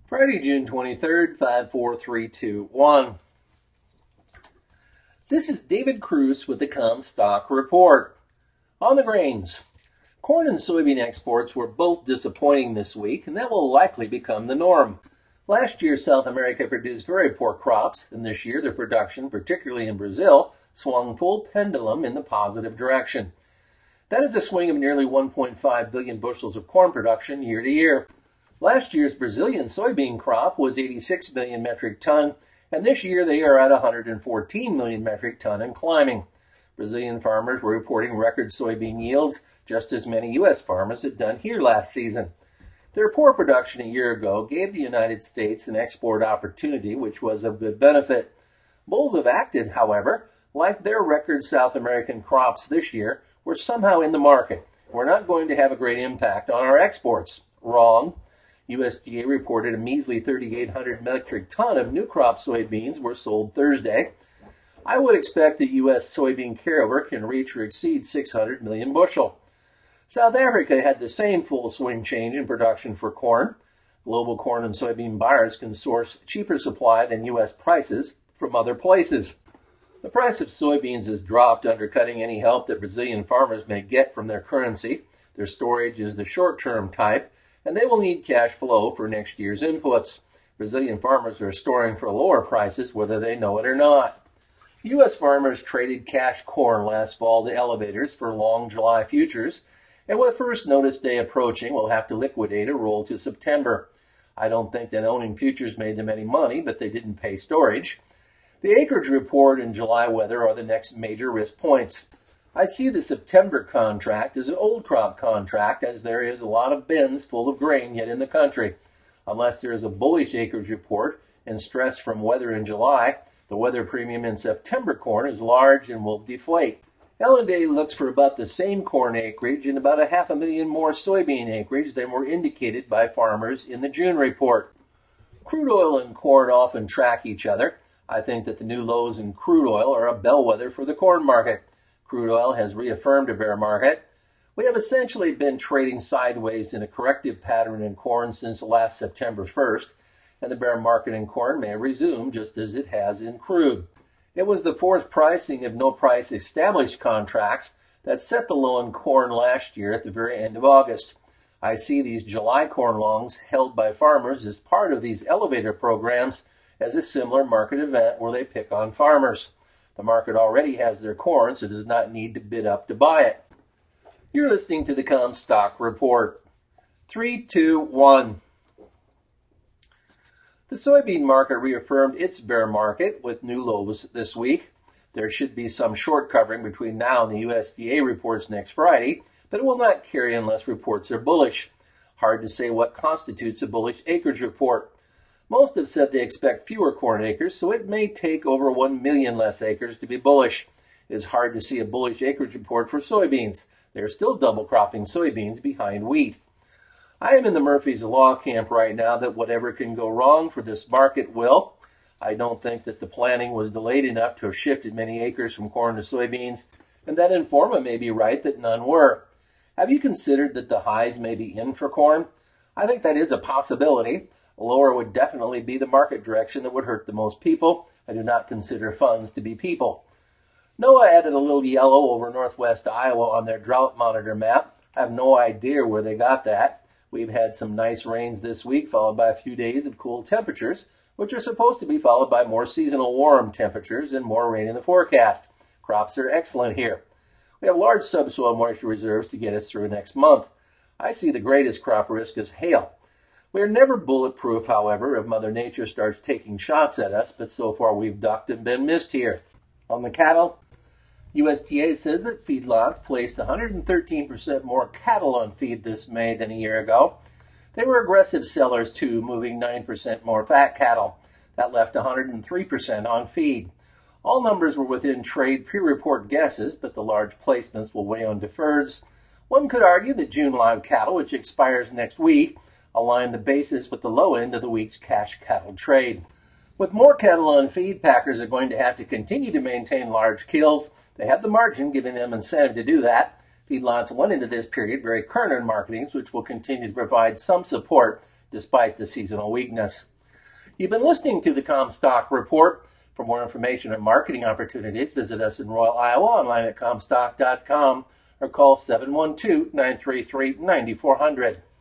Friday, June 23rd, 54321. This is David Cruz with the Comstock Report. On the grains, corn and soybean exports were both disappointing this week, and that will likely become the norm. Last year, South America produced very poor crops, and this year their production, particularly in Brazil, swung full pendulum in the positive direction. That is a swing of nearly 1.5 billion bushels of corn production year to year. Last year's Brazilian soybean crop was 86 million metric ton, and this year they are at 114 million metric ton and climbing. Brazilian farmers were reporting record soybean yields, just as many U.S. farmers had done here last season. Their poor production a year ago gave the United States an export opportunity, which was of good benefit. Bulls have acted, however, like their record South American crops this year were somehow in the market. We're not going to have a great impact on our exports. Wrong. USDA reported a measly 3,800 metric ton of new crop soybeans were sold Thursday. I would expect the U.S. soybean carryover can reach or exceed 600 million bushel. South Africa had the same full swing change in production for corn. Global corn and soybean buyers can source cheaper supply than U.S. prices from other places. The price of soybeans has dropped, undercutting any help that Brazilian farmers may get from their currency. Their storage is the short-term type, and they will need cash flow for next year's inputs. Brazilian farmers are storing for lower prices, whether they know it or not. U.S. farmers traded cash corn last fall to elevators for long July futures, and with first notice day approaching, we'll have to liquidate a roll to September. I don't think that owning futures made them any money, but they didn't pay storage. The acreage report and July weather are the next major risk points. I see the September contract as an old crop contract, as there is a lot of bins full of grain yet in the country. Unless there is a bullish acreage report and stress from weather in July, the weather premium in September corn is large and will deflate. Ellendale looks for about the same corn acreage and about 500,000 more soybean acreage than were indicated by farmers in the June report. Crude oil and corn often track each other. I think that the new lows in crude oil are a bellwether for the corn market. Crude oil has reaffirmed a bear market. We have essentially been trading sideways in a corrective pattern in corn since last September 1st, and the bear market in corn may resume just as it has in crude. It was the forced pricing of no-price established contracts that set the low in corn last year at the very end of August. I see these July corn longs held by farmers as part of these elevator programs as a similar market event where they pick on farmers. The market already has their corn, so does not need to bid up to buy it. You're listening to the Comstock Report. 3, 2, 1. The soybean market reaffirmed its bear market with new lows this week. There should be some short covering between now and the USDA reports next Friday, but it will not carry unless reports are bullish. Hard to say what constitutes a bullish acreage report. Most have said they expect fewer corn acres, so it may take over 1 million less acres to be bullish. It is hard to see a bullish acreage report for soybeans. They are still double cropping soybeans behind wheat. I am in the Murphy's Law camp right now that whatever can go wrong for this market will. I don't think that the planting was delayed enough to have shifted many acres from corn to soybeans, and that Informa may be right that none were. Have you considered that the highs may be in for corn? I think that is a possibility. Lower would definitely be the market direction that would hurt the most people. I do not consider funds to be people. NOAA added a little yellow over northwest Iowa on their drought monitor map. I have no idea where they got that. We've had some nice rains this week, followed by a few days of cool temperatures, which are supposed to be followed by more seasonal warm temperatures and more rain in the forecast. Crops are excellent here. We have large subsoil moisture reserves to get us through next month. I see the greatest crop risk as hail. We are never bulletproof, however, if Mother Nature starts taking shots at us, but so far we've ducked and been missed here. On the cattle, USDA says that feedlots placed 113% more cattle on feed this May than a year ago. They were aggressive sellers, too, moving 9% more fat cattle. That left 103% on feed. All numbers were within trade pre-report guesses, but the large placements will weigh on deferreds. One could argue that June live cattle, which expires next week, align the basis with the low end of the week's cash cattle trade. With more cattle on feed, packers are going to have to continue to maintain large kills. They have the margin, giving them incentive to do that. Feedlots went into this period very current in marketings, which will continue to provide some support despite the seasonal weakness. You've been listening to the Comstock Report. For more information on marketing opportunities, visit us in Royal, Iowa, online at Comstock.com, or call 712-933-9400.